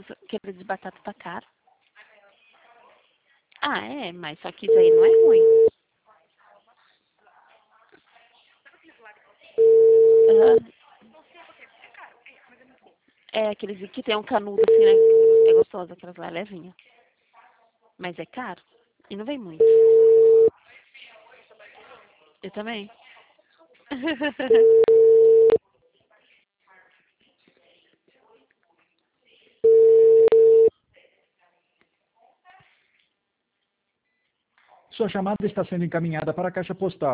aquele de batata tá caro. Ah, é, mas só que isso aí não é ruim. Aham. É aqueles que tem um canudo assim, né? É gostoso, aquelas lá, levinha. Mas é caro. E não vem muito. Eu também. Sua chamada está sendo encaminhada para a caixa postal.